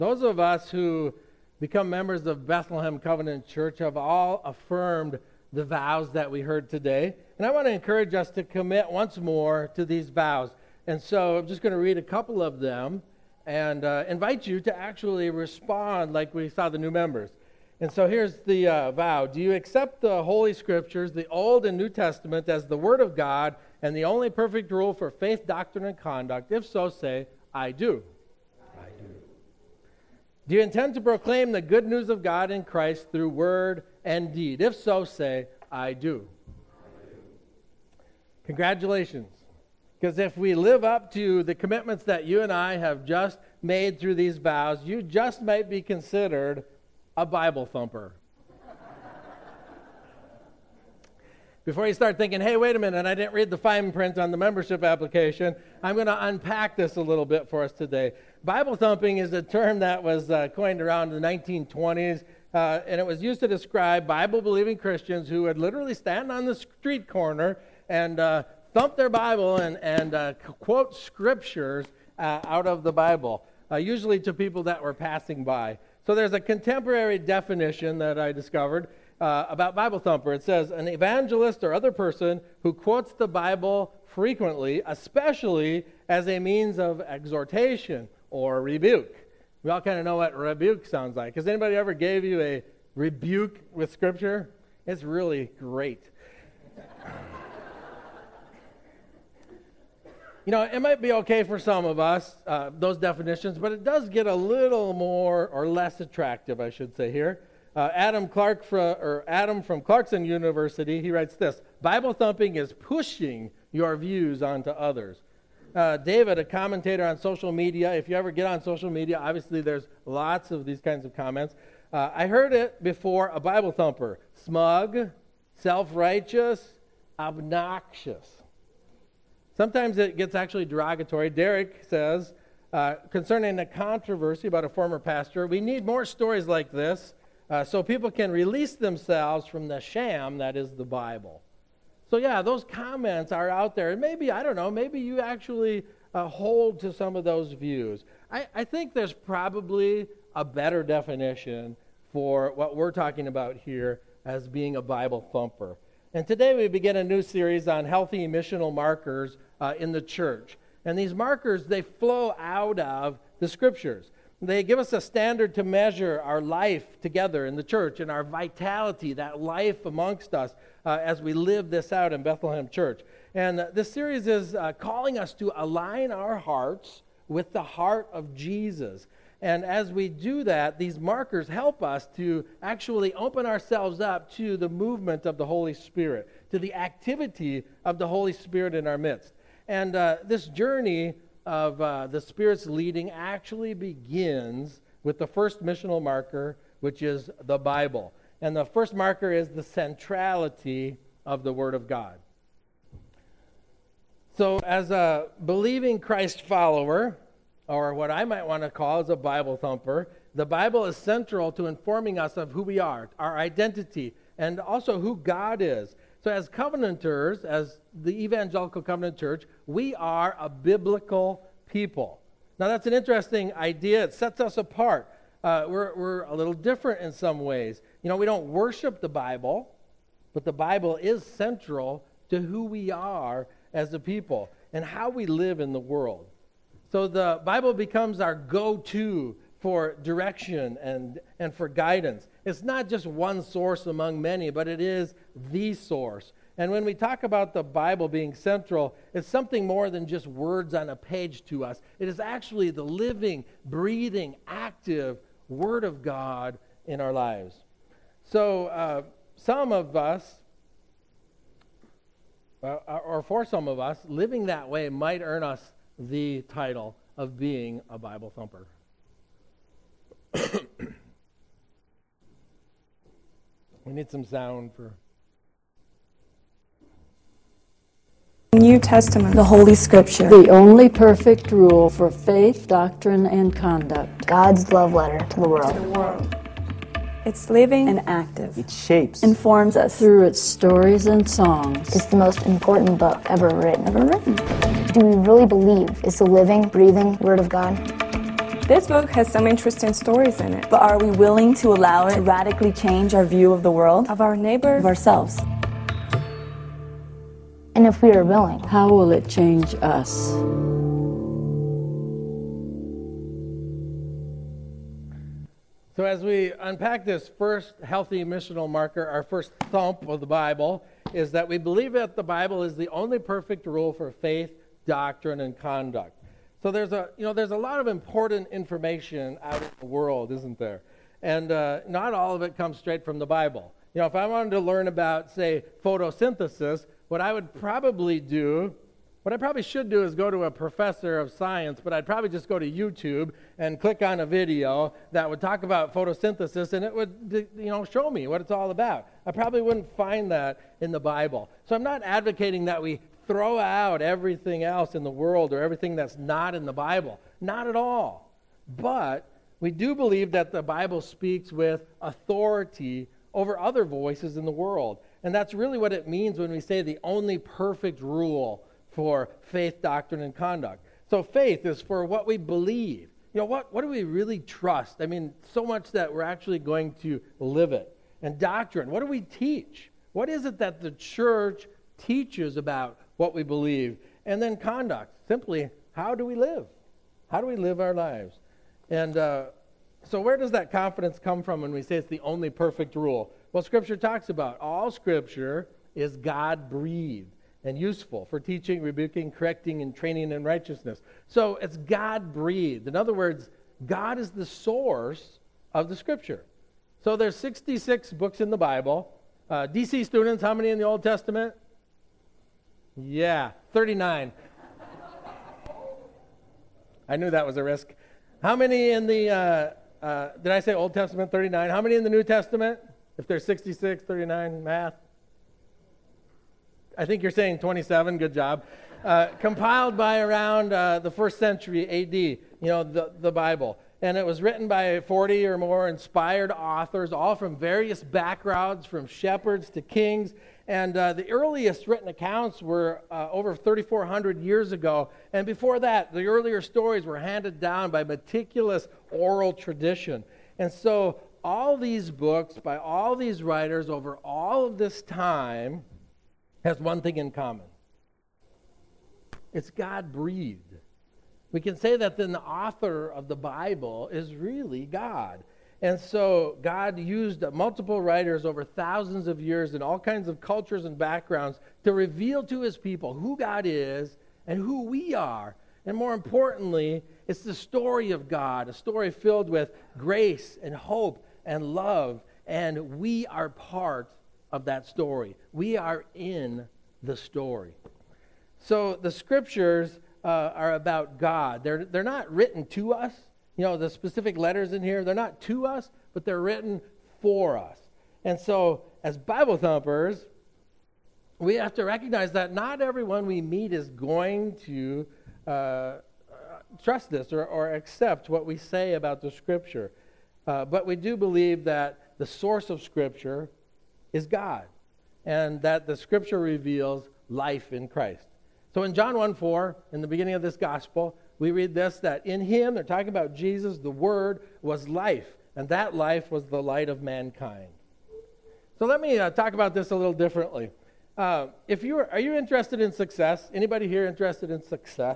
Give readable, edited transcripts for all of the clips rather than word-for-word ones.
Those of us who become members of Bethlehem Covenant Church have all affirmed the vows that we heard today. And I want to encourage us to commit once more to these vows. And so I'm just going to read a couple of them and invite you to actually respond like we saw the new members. And so here's the vow. Do you accept the Holy Scriptures, the Old and New Testament, as the Word of God and the only perfect rule for faith, doctrine, and conduct? If so, say, I do. I do. Do you intend to proclaim the good news of God in Christ through word and deed? If so, say, I do. I do. Congratulations. Because if we live up to the commitments that you and I have just made through these vows, you just might be considered a Bible thumper. Before you start thinking, hey, wait a minute, I didn't read the fine print on the membership application, I'm going to unpack this a little bit for us today. Bible thumping is a term that was coined around the 1920s, and it was used to describe Bible-believing Christians who would literally stand on the street corner and thump their Bible and quote scriptures out of the Bible, usually to people that were passing by. So there's a contemporary definition that I discovered about Bible thumper. It says, an evangelist or other person who quotes the Bible frequently, especially as a means of exhortation or rebuke. We all kind of know what rebuke sounds like. Has anybody ever gave you a rebuke with Scripture? It's really great. You know, it might be okay for some of us, those definitions, but it does get a little more or less attractive, I should say here. Adam from Clarkson University, he writes this: Bible thumping is pushing your views onto others. David, a commentator on social media, if you ever get on social media, obviously there's lots of these kinds of comments. I heard it before, a Bible thumper: smug, self-righteous, obnoxious. Sometimes it gets actually derogatory. Derek says, concerning a controversy about a former pastor, we need more stories like this so people can release themselves from the sham that is the Bible. So yeah, those comments are out there. And maybe, I don't know, maybe you actually hold to some of those views. I think there's probably a better definition for what we're talking about here as being a Bible thumper. And today we begin a new series on healthy missional markers in the church. And these markers, they flow out of the Scriptures. They give us a standard to measure our life together in the church and our vitality, that life amongst us as we live this out in Bethlehem Church. And this series is calling us to align our hearts with the heart of Jesus. And as we do that, these markers help us to actually open ourselves up to the movement of the Holy Spirit, to the activity of the Holy Spirit in our midst. And this journey of the Spirit's leading actually begins with the first missional marker, which is the Bible. And the first marker is the centrality of the Word of God. So as a believing Christ follower, or what I might want to call as a Bible thumper, the Bible is central to informing us of who we are, our identity, and also who God is. So as covenanters, as the Evangelical Covenant Church, we are a biblical people. Now that's an interesting idea. It sets us apart. We're a little different in some ways. You know, we don't worship the Bible, but the Bible is central to who we are as a people and how we live in the world. So the Bible becomes our go-to for direction and for guidance. It's not just one source among many, but it is the source. And when we talk about the Bible being central, it's something more than just words on a page to us. It is actually the living, breathing, active Word of God in our lives. So some of us, or for some of us, living that way might earn us the title of being a Bible thumper. We need some sound for... New Testament, the Holy Scripture, the only perfect rule for faith, doctrine, and conduct. God's love letter to the world. It's living and active. It shapes, informs us through its stories and songs. It's the most important book ever written. Do we really believe it's the living, breathing Word of God? This book has some interesting stories in it. But are we willing to allow it to radically change our view of the world, Of our neighbor, of ourselves? And if we are willing, How will it change us? So as we unpack this first healthy missional marker, our first thump of the Bible is that we believe that the Bible is the only perfect rule for faith, doctrine, and conduct. So there's a lot of important information out in the world, isn't there? And not all of it comes straight from the Bible. If I wanted to learn about, say, photosynthesis, what I probably should do is go to a professor of science, but I'd probably just go to YouTube and click on a video that would talk about photosynthesis, and it would, show me what it's all about. I probably wouldn't find that in the Bible. So I'm not advocating that we throw out everything else in the world or everything that's not in the Bible. Not at all. But we do believe that the Bible speaks with authority over other voices in the world. And that's really what it means when we say the only perfect rule for faith, doctrine, and conduct. So faith is for what we believe. What do we really trust? I mean, so much that we're actually going to live it. And doctrine, what do we teach? What is it that the church teaches about what we believe? And then conduct, simply, how do we live? How do we live our lives? And so where does that confidence come from when we say it's the only perfect rule? Well, Scripture talks about all Scripture is God-breathed and useful for teaching, rebuking, correcting, and training in righteousness. So it's God-breathed. In other words, God is the source of the Scripture. So there's 66 books in the Bible. DC students, how many in the Old Testament? Yeah, 39. I knew that was a risk. How many in the, did I say Old Testament, 39? How many in the New Testament? If there's 66, 39, math. I think you're saying 27, good job. Compiled by around the 1st century A.D., the Bible. And it was written by 40 or more inspired authors, all from various backgrounds, from shepherds to kings. And the earliest written accounts were over 3,400 years ago. And before that, the earlier stories were handed down by meticulous oral tradition. And so all these books by all these writers over all of this time has one thing in common. It's God-breathed. We can say that then the author of the Bible is really God. And so God used multiple writers over thousands of years in all kinds of cultures and backgrounds to reveal to his people who God is and who we are. And more importantly, it's the story of God, a story filled with grace and hope and love. And we are part of that story. We are in the story. So the Scriptures are about God. They're not written to us. The specific letters in here, they're not to us, but they're written for us. And so as Bible thumpers, we have to recognize that not everyone we meet is going to trust this or accept what we say about the Scripture. But we do believe that the source of Scripture is God, and that the Scripture reveals life in Christ. So in John 1:4, in the beginning of this gospel, we read this, that in him, they're talking about Jesus, the Word was life, and that life was the light of mankind. So let me talk about this a little differently. Are you interested in success? Anybody here interested in success?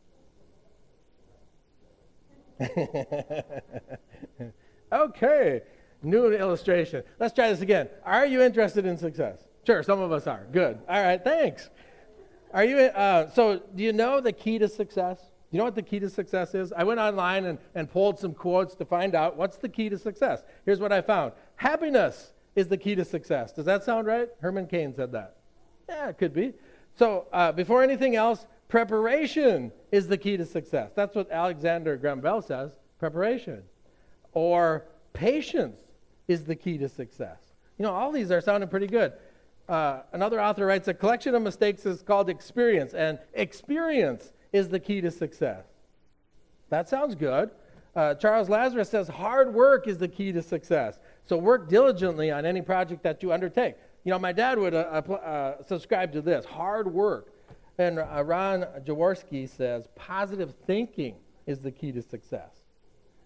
Okay, new illustration. Let's try this again. Are you interested in success? Sure, some of us are. Good. All right, thanks. Are you? So do you know the key to success? You know what the key to success is? I went online and pulled some quotes to find out what's the key to success. Here's what I found. Happiness is the key to success. Does that sound right? Herman Cain said that. Yeah, it could be. So before anything else, preparation is the key to success. That's what Alexander Graham Bell says, preparation. Or patience is the key to success. All these are sounding pretty good. Another author writes, a collection of mistakes is called experience, and experience is the key to success. That sounds good. Charles Lazarus says hard work is the key to success. So work diligently on any project that you undertake. My dad would subscribe to this, hard work. And Ron Jaworski says positive thinking is the key to success.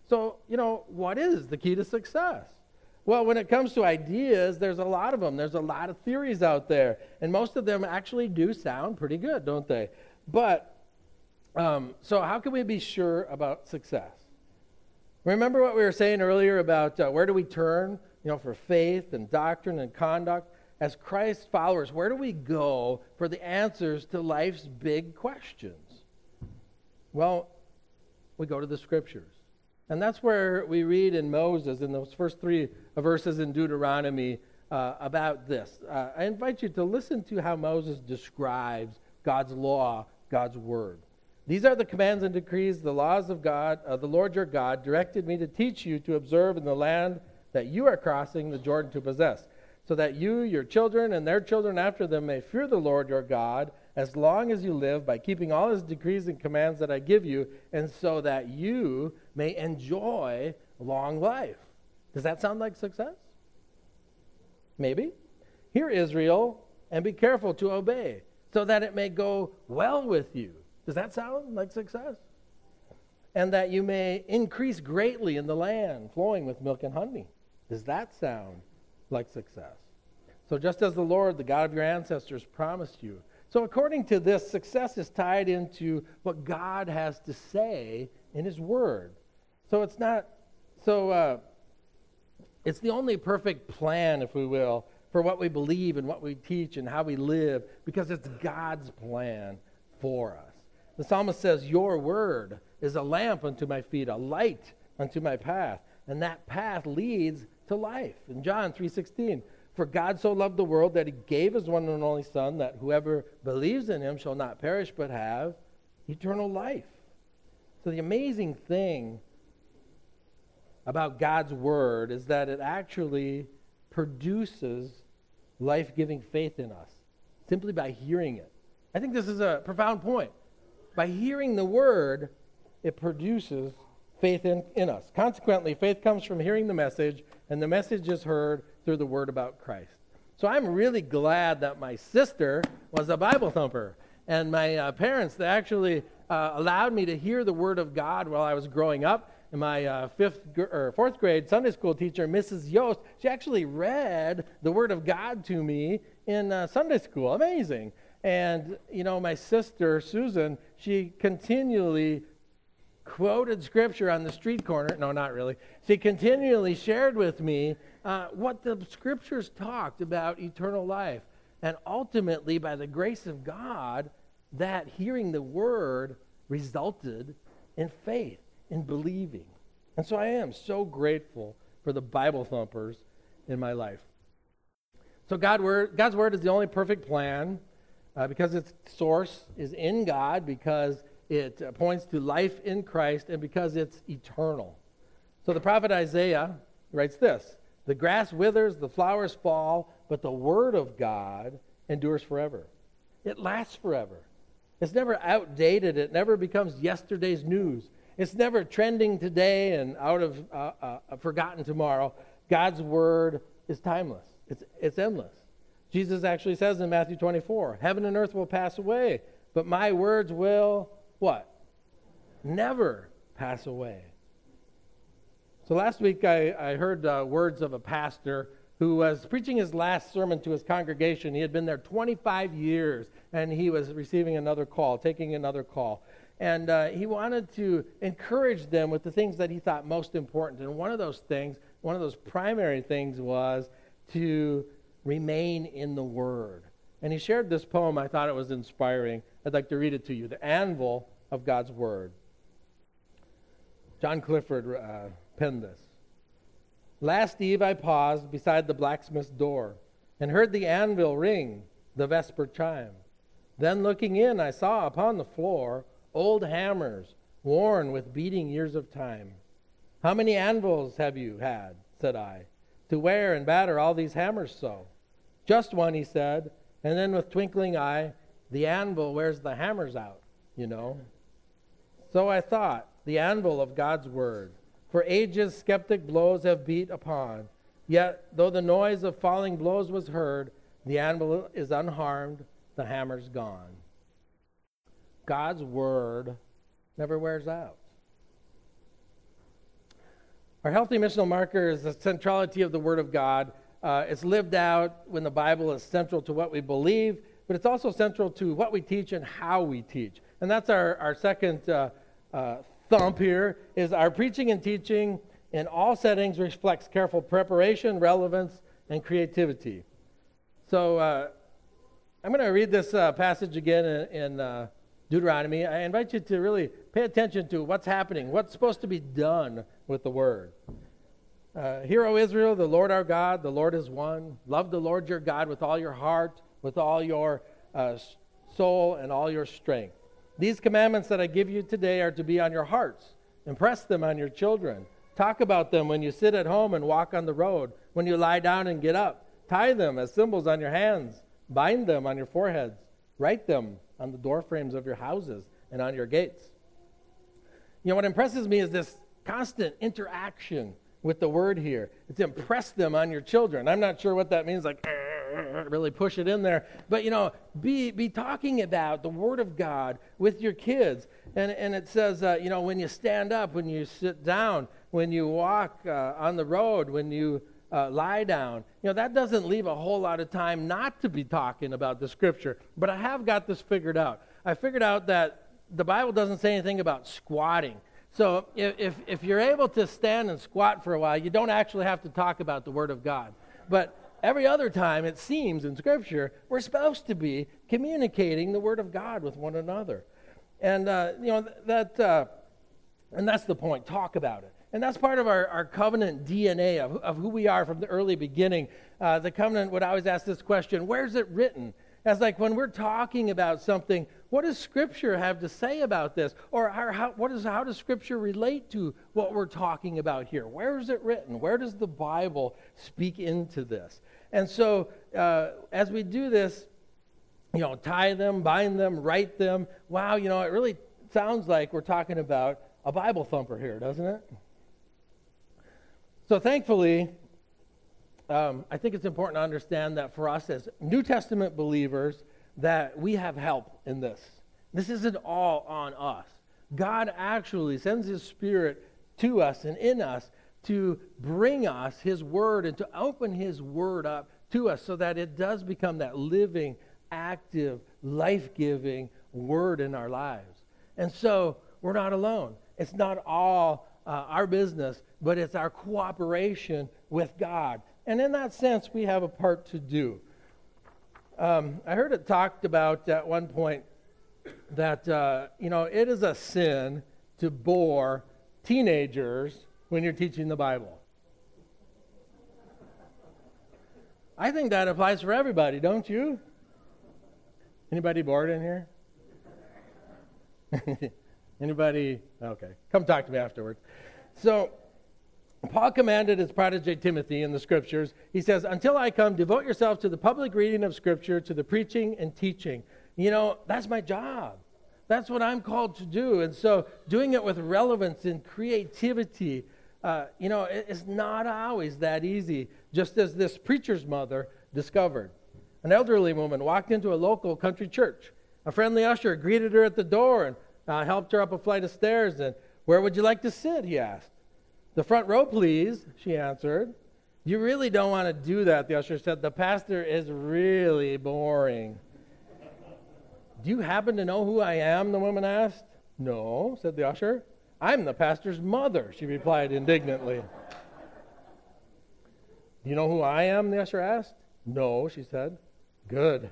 So, what is the key to success? Well, when it comes to ideas, there's a lot of them. There's a lot of theories out there. And most of them actually do sound pretty good, don't they? But, so how can we be sure about success? Remember what we were saying earlier about where do we turn, for faith and doctrine and conduct? As Christ followers, where do we go for the answers to life's big questions? Well, we go to the Scriptures. And that's where we read in Moses, in those first 3 verses in Deuteronomy, about this. I invite you to listen to how Moses describes God's law, God's word. These are the commands and decrees, the laws of God, the Lord your God, directed me to teach you to observe in the land that you are crossing the Jordan to possess, so that you, your children, and their children after them may fear the Lord your God as long as you live, by keeping all his decrees and commands that I give you, and so that you may enjoy long life. Does that sound like success? Maybe. Hear, Israel, and be careful to obey, so that it may go well with you. Does that sound like success? And that you may increase greatly in the land, flowing with milk and honey. Does that sound like success? So just as the Lord, the God of your ancestors, promised you. So according to this, success is tied into what God has to say in his word. So it's not, it's the only perfect plan, if we will, for what we believe and what we teach and how we live, because it's God's plan for us. The psalmist says, your word is a lamp unto my feet, a light unto my path, and that path leads to life. In John 3:16, for God so loved the world that he gave his one and only Son, that whoever believes in him shall not perish but have eternal life. So the amazing thing about God's word is that it actually produces life-giving faith in us simply by hearing it. I think this is a profound point. By hearing the word, it produces faith in us. Consequently, faith comes from hearing the message, and the message is heard through the word about Christ. So I'm really glad that my sister was a Bible thumper, and my parents, they actually allowed me to hear the word of God while I was growing up. And my fourth grade Sunday school teacher, Mrs. Yost, she actually read the word of God to me in Sunday school. Amazing. And, my sister, Susan, she continually quoted scripture on the street corner. No, not really. She continually shared with me what the scriptures talked about eternal life. And ultimately, by the grace of God, that hearing the word resulted in faith, in believing. And so I am so grateful for the Bible thumpers in my life. So God's word is the only perfect plan because its source is in God, because it points to life in Christ, and because it's eternal. So the prophet Isaiah writes this: the grass withers, the flowers fall, but the word of God endures forever. It lasts forever. It's never outdated. It never becomes yesterday's news. It's never trending today and out of forgotten tomorrow. God's word is timeless. It's endless. Jesus actually says in Matthew 24, heaven and earth will pass away, but my words will what? Never pass away. So last week I heard words of a pastor who was preaching his last sermon to his congregation. He had been there 25 years, and he was receiving another call, taking another call. And he wanted to encourage them with the things that he thought most important. And one of those primary things was to remain in the Word. And he shared this poem. I thought it was inspiring. I'd like to read it to you. The Anvil of God's Word. John Clifford penned this. Last eve I paused beside the blacksmith's door and heard the anvil ring the vesper chime. Then looking in, I saw upon the floor old hammers worn with beating years of time. How many anvils have you had, said I, to wear and batter all these hammers so? Just one, he said, and then with twinkling eye, the anvil wears the hammers out, So I thought, the anvil of God's word. For ages skeptic blows have beat upon. Yet, though the noise of falling blows was heard, the anvil is unharmed, the hammer's gone. God's word never wears out. Our healthy missional marker is the centrality of the Word of God. It's lived out when the Bible is central to what we believe, but it's also central to what we teach and how we teach. And that's our second thump here, is our preaching and teaching in all settings reflects careful preparation, relevance, and creativity. So I'm going to read this passage again in Deuteronomy. I invite you to really pay attention to what's happening, what's supposed to be done with the Word. Hear, O Israel, the Lord our God, the Lord is one. Love the Lord your God with all your heart, with all your soul, and all your strength. These commandments that I give you today are to be on your hearts. Impress them on your children. Talk about them when you sit at home and walk on the road, when you lie down and get up. Tie them as symbols on your hands. Bind them on your foreheads. Write them on the doorframes of your houses and on your gates. You know, what impresses me is this constant interaction with the Word here. It's impress them on your children. I'm not sure what that means, like really push it in there. But, you know, be talking about the Word of God with your kids. And it says, you know, when you stand up, when you sit down, when you walk on the road, when you lie down. You know, that doesn't leave a whole lot of time not to be talking about the Scripture. But I have got this figured out. I figured out that the Bible doesn't say anything about squatting. So if you're able to stand and squat for a while, you don't actually have to talk about the Word of God. But every other time, it seems in Scripture, we're supposed to be communicating the Word of God with one another. And, you know, and that's the point. Talk about it. And that's part of our covenant DNA of who we are from the early beginning. The covenant would always ask this question, where's it written? As like when we're talking about something, what does Scripture have to say about this? Or how does Scripture relate to what we're talking about here? Where is it written? Where does the Bible speak into this? And so as we do this, you know, tie them, bind them, write them. Wow, you know, it really sounds like we're talking about a Bible thumper here, doesn't it? So thankfully, I think it's important to understand that for us as New Testament believers, that we have help in this. This isn't all on us. God actually sends His Spirit to us and in us to bring us His Word and to open His Word up to us so that it does become that living, active, life-giving Word in our lives. And so we're not alone. It's not all our business, but it's our cooperation with God. And in that sense, we have a part to do. I heard it talked about at one point that, you know, it is a sin to bore teenagers when you're teaching the Bible. I think that applies for everybody, don't you? Anybody bored in here? Anybody? Okay. Come talk to me afterwards. So, Paul commanded his protege Timothy in the Scriptures, he says, until I come, devote yourself to the public reading of Scripture, to the preaching and teaching. You know, that's my job. That's what I'm called to do. And so doing it with relevance and creativity, you know, it's not always that easy, just as this preacher's mother discovered. An elderly woman walked into a local country church. A friendly usher greeted her at the door and helped her up a flight of stairs. And where would you like to sit, he asked. The front row, please, she answered. You really don't want to do that, the usher said. The pastor is really boring. Do you happen to know who I am, the woman asked. No, said the usher. I'm the pastor's mother, she replied indignantly. Do you know who I am, the usher asked. No, she said. Good.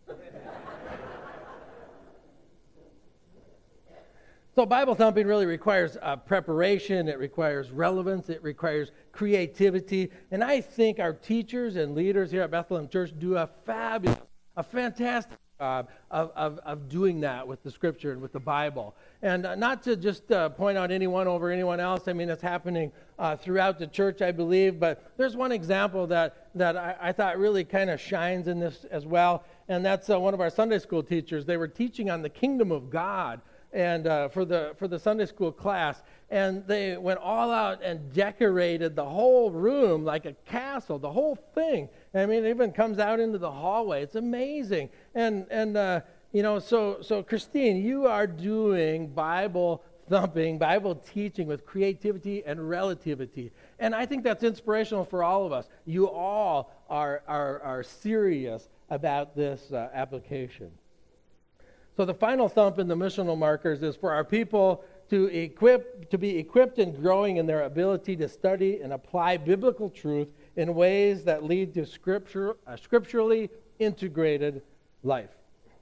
So Bible thumping really requires preparation, it requires relevance, it requires creativity. And I think our teachers and leaders here at Bethlehem Church do a fantastic job of doing that with the Scripture and with the Bible. And not to just point out anyone over anyone else. I mean, it's happening throughout the church, I believe. But there's one example that I thought really kind of shines in this as well. And that's one of our Sunday school teachers. They were teaching on the kingdom of God. And for the Sunday school class, and they went all out and decorated the whole room like a castle, the whole thing. I mean, it even comes out into the hallway. It's amazing. And you know, so Christine, you are doing Bible thumping, Bible teaching with creativity and relativity. And I think that's inspirational for all of us. You all are serious about this application. So the final thump in the missional markers is for our people to be equipped and growing in their ability to study and apply biblical truth in ways that lead to scripturally integrated life.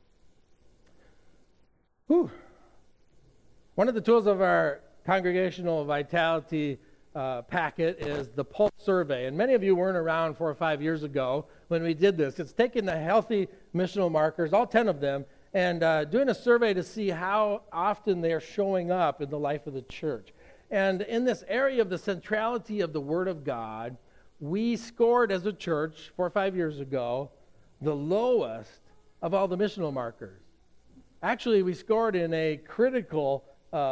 Whew. One of the tools of our congregational vitality packet is the Pulse Survey. And many of you weren't around 4 or 5 years ago when we did this. It's taking the healthy missional markers, all 10 of them, and doing a survey to see how often they're showing up in the life of the church. And in this area of the centrality of the Word of God, we scored as a church 4 or 5 years ago the lowest of all the missional markers. Actually, we scored in a critical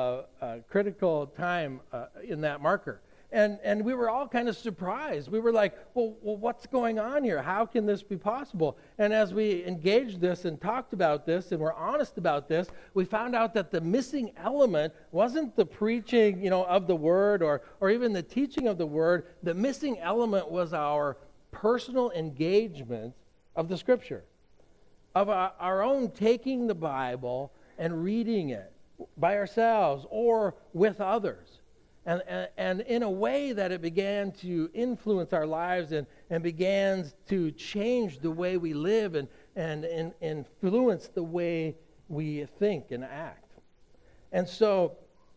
time in that marker. And we were all kind of surprised. We were like, well, what's going on here? How can this be possible? And as we engaged this and talked about this and were honest about this, we found out that the missing element wasn't the preaching, of the Word or even the teaching of the Word. The missing element was our personal engagement of the Scripture, of our own taking the Bible and reading it by ourselves or with others. And in a way that it began to influence our lives and began to change the way we live and influence the way we think and act. And so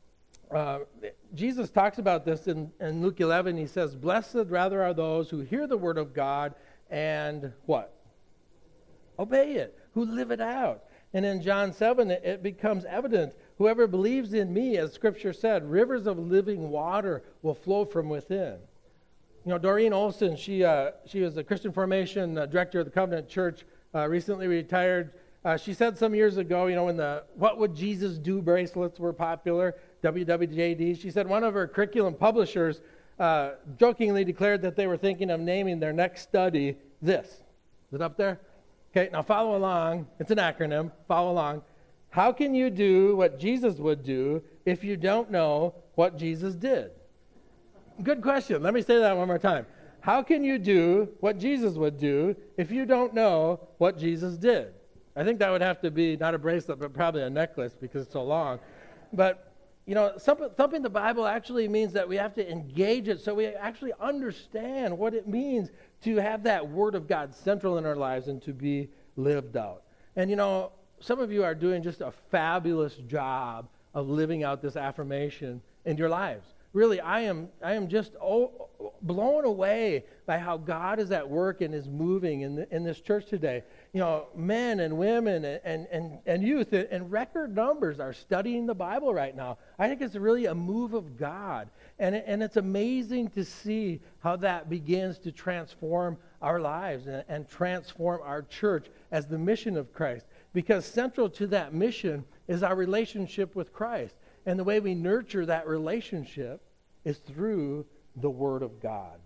Jesus talks about this in Luke 11. He says, "Blessed rather are those who hear the word of God and" what? "Obey it," who live it out. And in John 7, it becomes evident, "Whoever believes in me," as Scripture said, "rivers of living water will flow from within." Doreen Olson, she was a Christian formation director of the Covenant Church, recently retired. She said some years ago, when the "What Would Jesus Do" bracelets were popular, WWJD, she said one of her curriculum publishers jokingly declared that they were thinking of naming their next study this. Is it up there? Okay, now follow along. It's an acronym. Follow along. How can you do what Jesus would do if you don't know what Jesus did? Good question. Let me say that one more time. How can you do what Jesus would do if you don't know what Jesus did? I think that would have to be not a bracelet, but probably a necklace because it's so long. But, thumping the Bible actually means that we have to engage it so we actually understand what it means to have that Word of God central in our lives and to be lived out. And, some of you are doing just a fabulous job of living out this affirmation in your lives. Really, I am just blown away by how God is at work and is moving in this church today. Men and women and youth in record numbers are studying the Bible right now. I think it's really a move of God. And it's amazing to see how that begins to transform our lives and transform our church as the mission of Christ. Because central to that mission is our relationship with Christ. And the way we nurture that relationship is through the Word of God.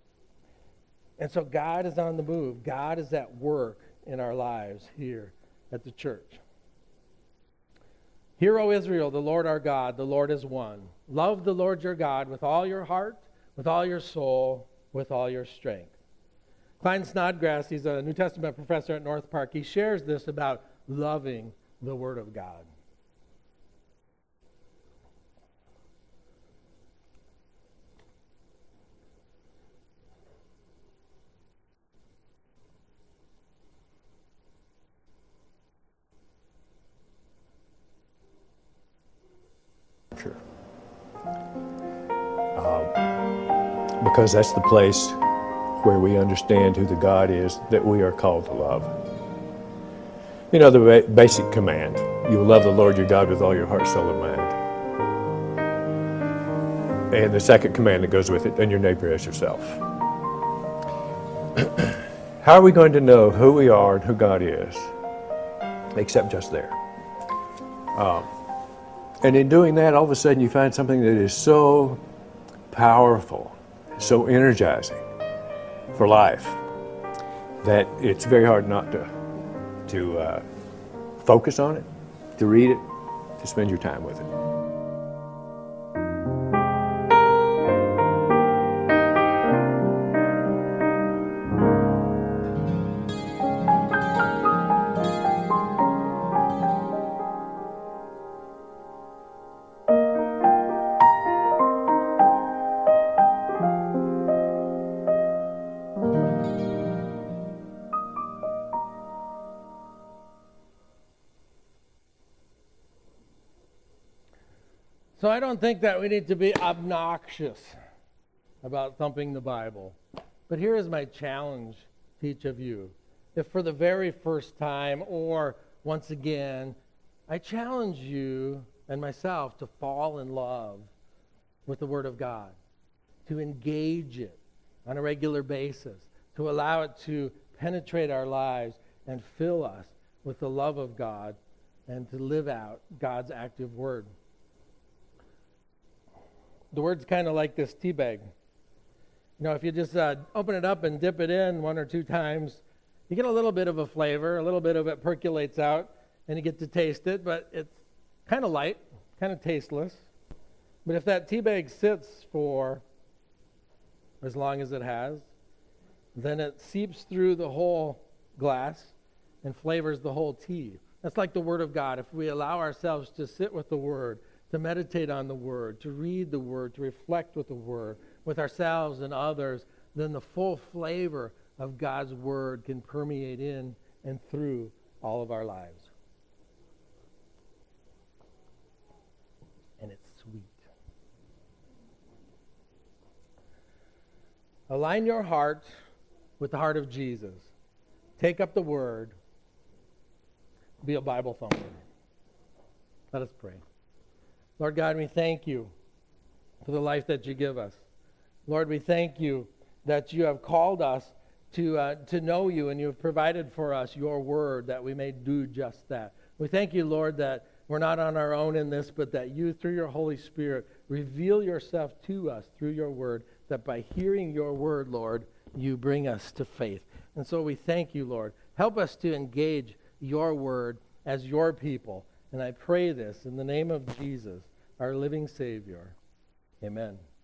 And so God is on the move. God is at work in our lives here at the church. "Hear, O Israel, the Lord our God, the Lord is one. Love the Lord your God with all your heart, with all your soul, with all your strength." Klein Snodgrass, he's a New Testament professor at North Park. He shares this about loving the Word of God. Because that's the place where we understand who the God is that we are called to love. The basic command, you will love the Lord your God with all your heart, soul, and mind. And the second command that goes with it, and your neighbor as yourself. How are we going to know who we are and who God is, except just there? And in doing that, all of a sudden you find something that is so powerful, so energizing for life, that it's very hard not to focus on it, to read it, to spend your time with it. So I don't think that we need to be obnoxious about thumping the Bible. But here is my challenge to each of you. If for the very first time or once again, I challenge you and myself to fall in love with the Word of God, to engage it on a regular basis, to allow it to penetrate our lives and fill us with the love of God and to live out God's active Word. The Word's kind of like this tea bag. If you just open it up and dip it in 1 or 2 times, you get a little bit of a flavor, a little bit of it percolates out, and you get to taste it, but it's kind of light, kind of tasteless. But if that tea bag sits for as long as it has, then it seeps through the whole glass and flavors the whole tea. That's like the Word of God. If we allow ourselves to sit with the Word, to meditate on the Word, to read the Word, to reflect with the Word, with ourselves and others, then the full flavor of God's Word can permeate in and through all of our lives. And it's sweet. Align your heart with the heart of Jesus. Take up the Word. Be a Bible thumper. Let us pray. Lord God, we thank you for the life that you give us. Lord, we thank you that you have called us to know you, and you have provided for us your Word that we may do just that. We thank you, Lord, that we're not on our own in this, but that you, through your Holy Spirit, reveal yourself to us through your Word, that by hearing your Word, Lord, you bring us to faith. And so we thank you, Lord. Help us to engage your Word as your people. And I pray this in the name of Jesus, our living Savior. Amen.